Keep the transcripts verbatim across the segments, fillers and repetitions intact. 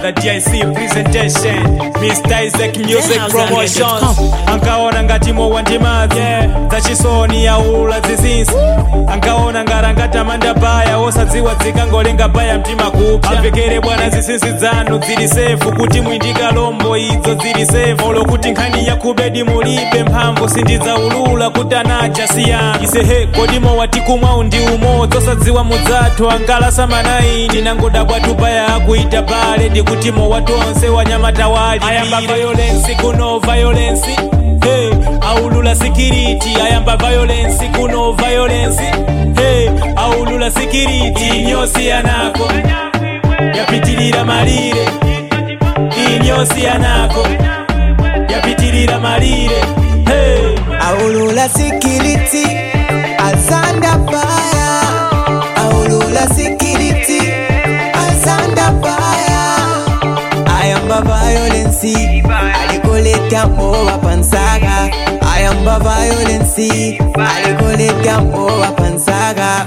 another D I C presentation. Mister Isaac Music Promotions. Ankaona ngatimo wandimazi zachisoni ya ula zizinsi. Ankaona ngarangata mandabaya osadziwa dzikangolenga baya mtima kupya. Amvekere bwana zisinsi zanu zili sefu kuti mwindika lombo idzo zili sefu. Olo kuti nkhani ya kubedi mulibe mphamvu sindiza ulula kutanaja siyana. Isehe kodimo watikumwa undi umo zosadziwa mudzathu angala samanaini nangoda bwatu baya akuita pale ndikutimo watu onse wanyamata wali. Ayamba violence kuno violence. Hey, aulula security. Ayamba violence kuno violence. Hey, aulula security. Nyosi yanako yapitilira malire. Inyosi yanako yapitilira malire. Hey, aulula security. Azanda baya. Aulula security. Azanda baya. Ayamba violence. Alikoleta mowa pansaga. Ayamba violence. Alikoleta mowa pansaga.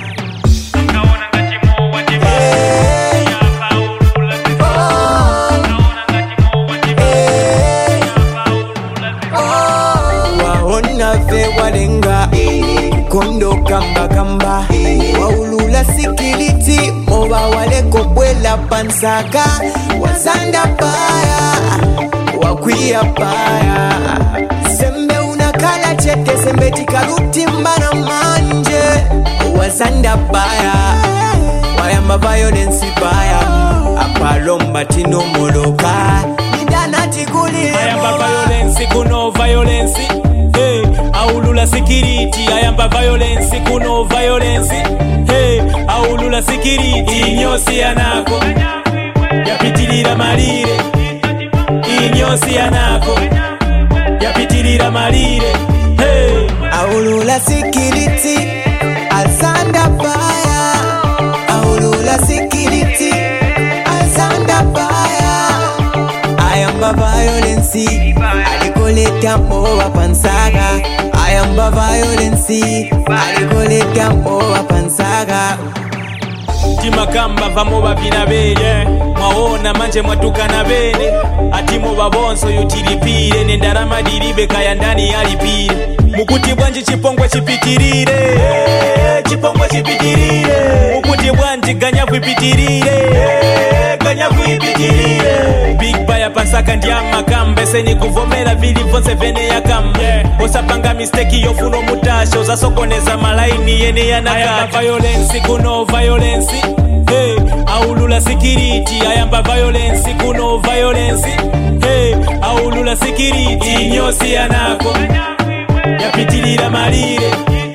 Walenga kondo kamba kamba waulula sikiliti moba waleko bwela pansaka wazanda paya wakwia paya sembe unakala chete sembe tikaluti mbana manje wazanda paya wayamba violence paya apalomba tino moloka nidana tikuli ayamba violence kuno violence. Hey, aulula security. Ayamba violence kuno violence. Hey, aulula security. Inyosi yanako yapitilira malire. Inyosi yanako yapitilira malire. Hey, aulula security. Azanda baya. Aulula security. Azanda baya. Ayamba violence. Alikoleta mowa pansaga. Ayamba violence. Alikoleta mowa pansaga. timakamba vamo bavina bene mwaona manje mwatukana bene atimo babonso yutilipire nendarama diribe kaya ndani yalipire mukuti bwanji chipongwe chipitirire chipongwe chipitirire mukuti bwanji ganyavu ipitirire ganyavu ipitirire big baya pasaka ndiama kambe senyi kuvomera vili vonse vene ya kambe osapanga mistake yofuno mutasho zasokoneza malaini yene yanakata violence kuno violence. Hey, aulula security. Ayamba violence kuno violence. Hey, aulula security. Inyosi yanako yapitilira malire.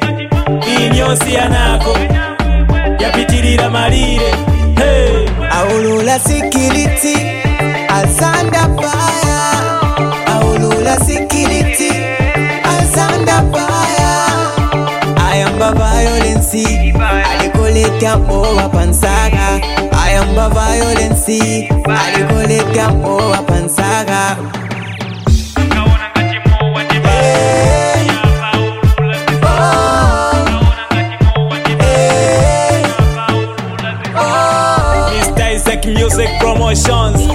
Inyosi yanako yapitilira malire. Hey, aulula security. Azanda baya. Aulula security. Azanda baya. Ayamba violence. Alikoleta mowa pansaga. Ayamba violence. Alikoleta mowa pansaga. Mister Isaac Music Promotions.